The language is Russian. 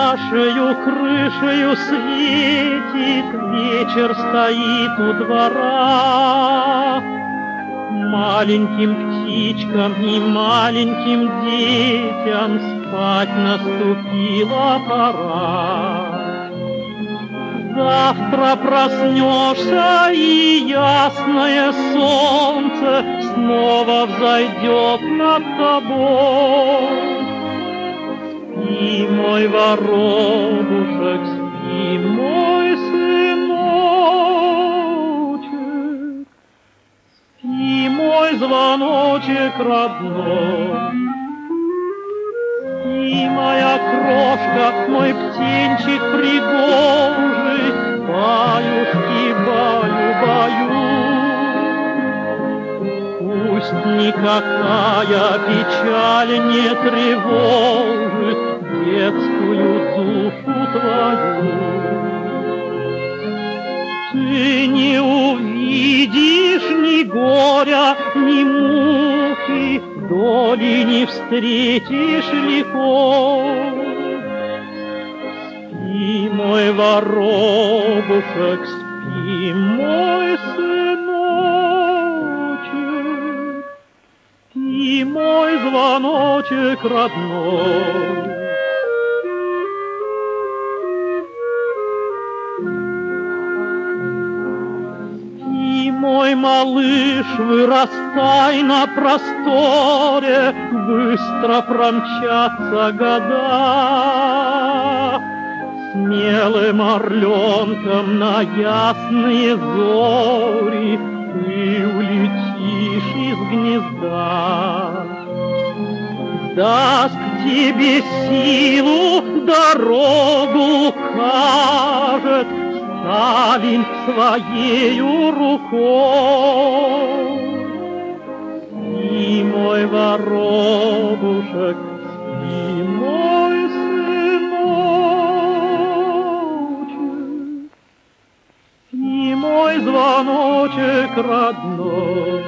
нашею крышею светит, вечер стоит у двора. Маленьким птичкам и маленьким детям спать наступила пора. Завтра проснешься, и ясное солнце снова взойдет над тобой. Спи, мой воробушек, спи, мой сыночек, спи, мой звоночек родной. Спи, моя крошка, мой птенчик пригожий, баюшки, баю-баю. Пусть никакая печаль не тревожит детскую душу твою. Ты не увидишь ни горя, ни муки, доли не встретишь легко. Спи, мой воробушек, спи, мой сыночек, спи, мой звоночек родной. Мой малыш, вырастай на просторе, быстро промчатся года. Смелым орленком на ясные зори ты улетишь из гнезда. Даст тебе силу, дорогу укажет Сталин своею рукой. Спи, мой воробушек, спи, мой сыночек, спи, мой звоночек родной.